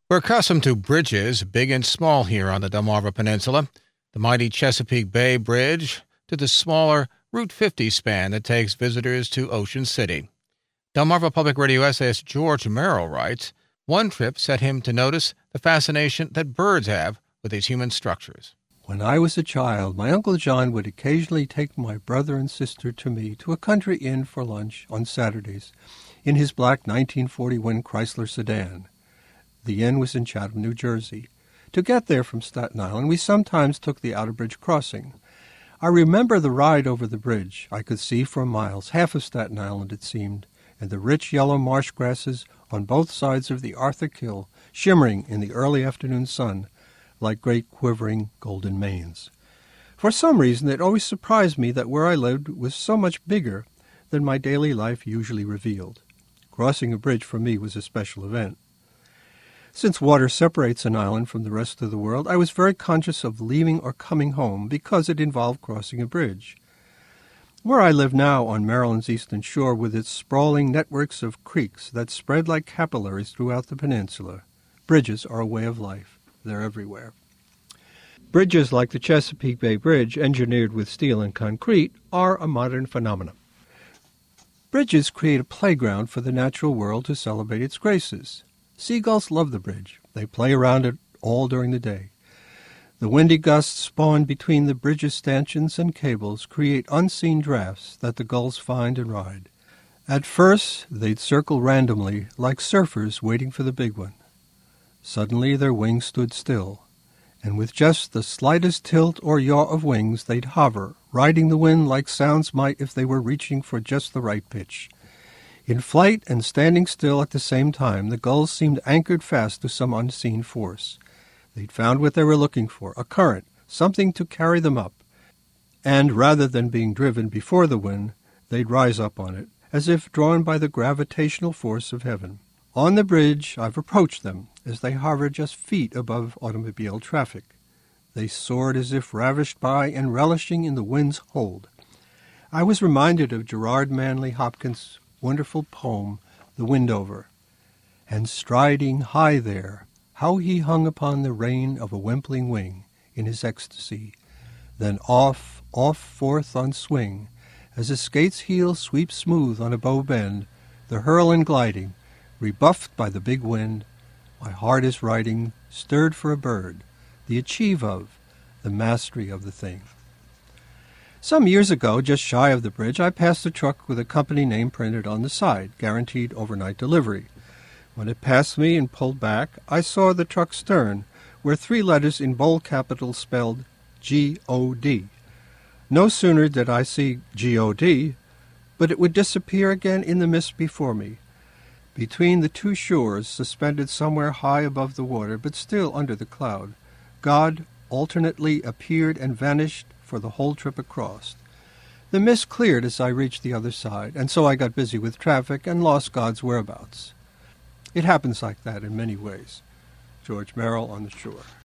We're accustomed to bridges, big and small, here on the Delmarva Peninsula. The mighty Chesapeake Bay Bridge to the smaller Route 50 span that takes visitors to Ocean City. Delmarva Public Radio essayist George Merrill writes, one trip set him to notice the fascination that birds have with these human structures. When I was a child, my Uncle John would occasionally take my brother and sister to me to a country inn for lunch on Saturdays in his black 1941 Chrysler sedan. The inn was in Chatham, New Jersey. To get there from Staten Island, we sometimes took the Outer Bridge crossing. I remember the ride over the bridge. I could see for miles, half of Staten Island it seemed, and the rich yellow marsh grasses on both sides of the Arthur Kill, shimmering in the early afternoon sun like great quivering golden manes. For some reason, it always surprised me that where I lived was so much bigger than my daily life usually revealed. Crossing a bridge for me was a special event. Since water separates an island from the rest of the world, I was very conscious of leaving or coming home because it involved crossing a bridge. Where I live now on Maryland's eastern shore with its sprawling networks of creeks that spread like capillaries throughout the peninsula, bridges are a way of life. They're everywhere. Bridges like the Chesapeake Bay Bridge, engineered with steel and concrete, are a modern phenomenon. Bridges create a playground for the natural world to celebrate its graces. Seagulls love the bridge. They play around it all during the day. The windy gusts spawned between the bridge's stanchions and cables create unseen drafts that the gulls find and ride. At first, they'd circle randomly, like surfers waiting for the big one. Suddenly, their wings stood still, and with just the slightest tilt or yaw of wings, they'd hover, riding the wind like sounds might if they were reaching for just the right pitch. In flight and standing still at the same time, the gulls seemed anchored fast to some unseen force. They'd found what they were looking for, a current, something to carry them up. And rather than being driven before the wind, they'd rise up on it, as if drawn by the gravitational force of heaven. On the bridge, I've approached them as they hovered just feet above automobile traffic. They soared as if ravished by and relishing in the wind's hold. I was reminded of Gerard Manley Hopkins' wonderful poem, The Windover. And striding high there, how he hung upon the rein of a wimpling wing in his ecstasy, then off forth on swing, as a skate's heel sweeps smooth on a bow bend, the hurl and gliding, rebuffed by the big wind, my heart is riding, stirred for a bird, the achieve of, the mastery of the thing. Some years ago, just shy of the bridge, I passed a truck with a company name printed on the side, guaranteed overnight delivery. When it passed me and pulled back, I saw the truck's stern, where 3 letters in bold capitals spelled G-O-D. No sooner did I see G-O-D, but it would disappear again in the mist before me. Between the 2 shores, suspended somewhere high above the water, but still under the cloud, God alternately appeared and vanished for the whole trip across. The mist cleared as I reached the other side, and so I got busy with traffic and lost God's whereabouts. It happens like that in many ways. George Merrill on the Shore.